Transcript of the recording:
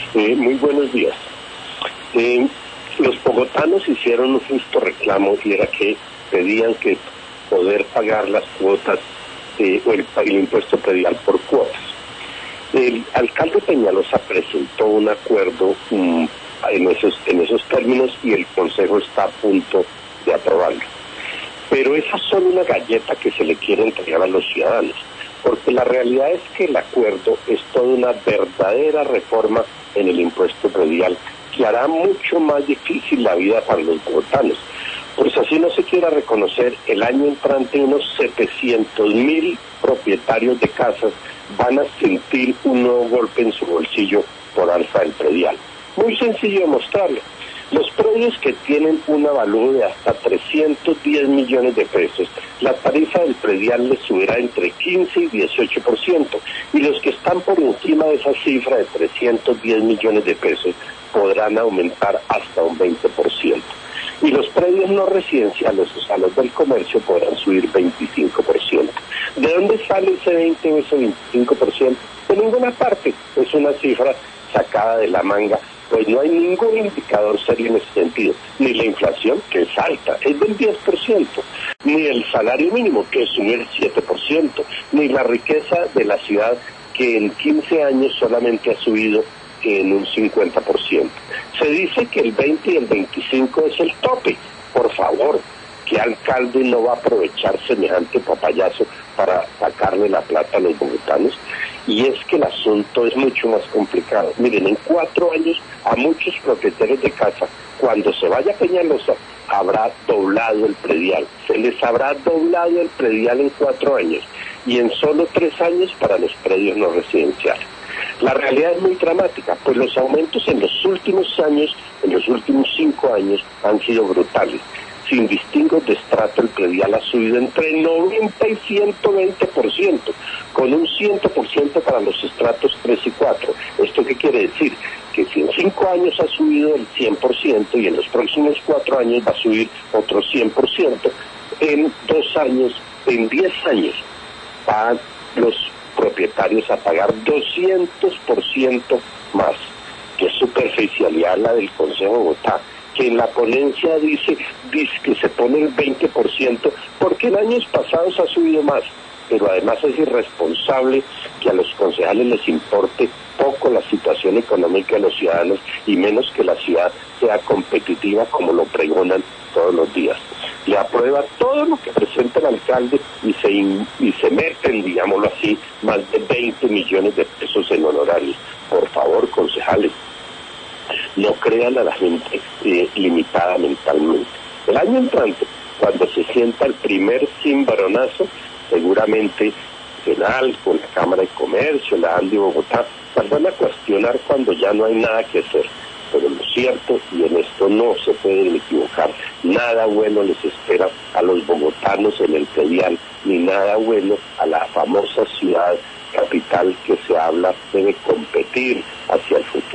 Muy buenos días. Los bogotanos hicieron un justo reclamo y era que pedían que poder pagar las cuotas o el impuesto predial por cuotas. El alcalde Peñalosa presentó un acuerdo en esos términos y el Consejo está a punto de aprobarlo. Pero esa es solo una galleta que se le quiere entregar a los ciudadanos, porque la realidad es que el acuerdo es toda una verdadera reforma en el impuesto predial que hará mucho más difícil la vida para los bogotanos. Pues así no se quiera reconocer, el año entrante unos 700.000 propietarios de casas van a sentir un nuevo golpe en su bolsillo por alza del predial. Muy sencillo de mostrarlo. Los predios que tienen un avalúo de hasta 310 millones de pesos, la tarifa del predial les subirá entre 15 y 18%, y los que están por encima de esa cifra de 310 millones de pesos podrán aumentar hasta un 20%. Y los predios no residenciales, o sea, los del comercio, podrán subir 25%. ¿De dónde sale ese 20 o ese 25%? De ninguna parte. Es una cifra sacada de la manga, pues no hay ningún indicador serio en ese sentido. Ni la inflación, que es alta, es del 10%, ni el salario mínimo, que es un 7%, ni la riqueza de la ciudad, que en 15 años solamente ha subido en un 50%. Se dice que el 20 y el 25 es el tope. Por favor, ¿qué alcalde no va a aprovechar semejante papayazo para sacarle la plata a los bogotanos? Y es que el asunto es mucho más complicado. Miren, en 4 años a muchos propietarios de casa, cuando se vaya Peñalosa, habrá doblado el predial. Se les habrá doblado el predial en 4 años y en solo 3 años para los predios no residenciales. La realidad es muy dramática, pues los aumentos en los últimos años, en los últimos 5 años, han sido brutales. Sin distingos de estrato, el predial ha subido entre 90 y 120%, con un 100% para los estratos 3 y 4. ¿Esto qué quiere decir? Que si en 5 años ha subido el 100% y en los próximos 4 años va a subir otro 100%, en 2 años, en 10 años, van los propietarios a pagar 200% más. Qué superficialidad la del Consejo de Bogotá, que en la ponencia dice que se pone el 20%, porque en años pasados ha subido más, pero además es irresponsable que a los concejales les importe poco la situación económica de los ciudadanos y menos que la ciudad sea competitiva como lo pregonan todos los días. Le aprueba todo lo que presenta el alcalde y se meten, digámoslo así, más de 20 millones de pesos en honorarios. Por favor, concejales, no crean a la gente limitada mentalmente. El año entrante, cuando se sienta el primer cimbronazo, seguramente penal, con la Cámara de Comercio, la ANDI Bogotá, van a cuestionar cuando ya no hay nada que hacer. Pero lo cierto, y en esto no se pueden equivocar, nada bueno les espera a los bogotanos en el predial, ni nada bueno a la famosa ciudad capital que se habla debe competir hacia el futuro.